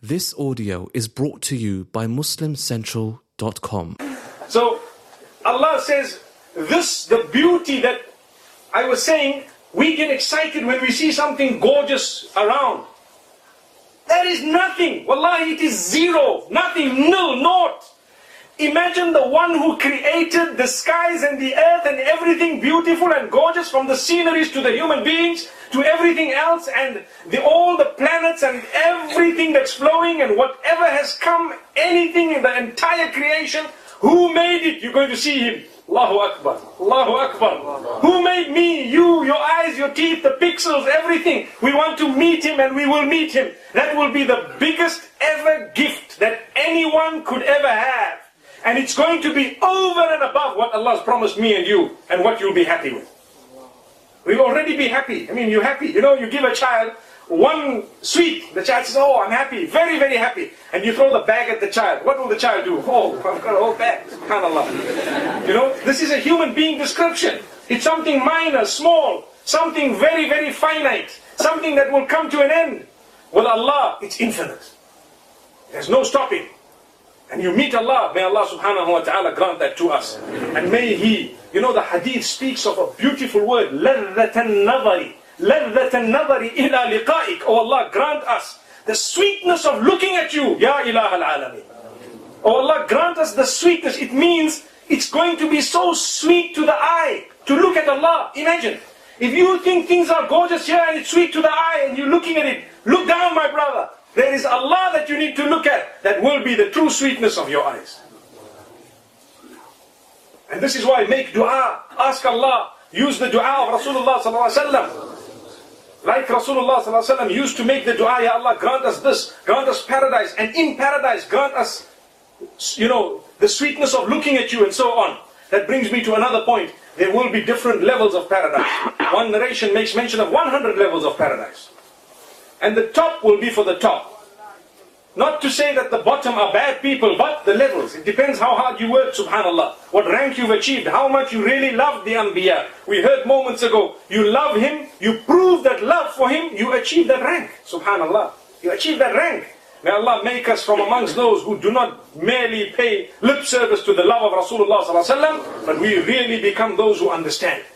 This audio is brought to you by MuslimCentral.com. So Allah says, the beauty that I was saying, we get excited when we see something gorgeous around. There is nothing. Wallahi, it is zero. Nothing, nil, naught. Imagine the one who created the skies and the earth and everything beautiful and gorgeous, from the sceneries to the human beings to everything else, and all the planets and everything that's flowing and whatever has come, anything in the entire creation. Who made it? You're going to see Him. Allahu Akbar. Allahu Akbar. Who made me, you, your eyes, your teeth, the pixels, everything? We want to meet Him and we will meet Him. That will be the biggest ever gift that anyone could ever have. And it's going to be over and above what Allah has promised me and you, and what you'll be happy with. We'll already be happy. I mean, you're happy. You know, you give a child one sweet. The child says, oh, I'm happy. Very, very happy. And you throw the bag at the child. What will the child do? Oh, I've got a whole bag. SubhanAllah. You know, this is a human being description. It's something minor, small, something very, very finite, something that will come to an end. With Allah, it's infinite. There's no stopping. And you meet Allah, may Allah subhanahu wa ta'ala grant that to us. And may He, you know, the hadith speaks of a beautiful word, لَذَّةَ النَّظَرِ لَذَّةَ النَّظَرِ إِلَى لِقَائِكَ. Oh Allah, grant us the sweetness of looking at you, Ya Ilah al-Alamin. Oh Allah, grant us the sweetness. It means it's going to be so sweet to the eye to look at Allah. Imagine, if you think things are gorgeous here and it's sweet to the eye and you're looking at it, look down, my brother. There is Allah that you need to look at, that will be the true sweetness of your eyes. And this is why make dua, ask Allah, use the dua of Rasulullah sallallahu alaihi wasallam. Like Rasulullah sallallahu alaihi wasallam used to make the dua, Ya Allah, grant us this, grant us paradise, and in paradise grant us, you know, the sweetness of looking at you and so on. That brings me to another point. There will be different levels of paradise. One narration makes mention of 100 levels of paradise. And the top will be for the top. Not to say that the bottom are bad people, but the levels. It depends how hard you work, subhanAllah. What rank you've achieved, how much you really love the Anbiya. We heard moments ago, you love him, you prove that love for him, you achieve that rank, subhanAllah. You achieve that rank. May Allah make us from amongst those who do not merely pay lip service to the love of Rasulullah sallallahu alaihi wasallam, but we really become those who understand.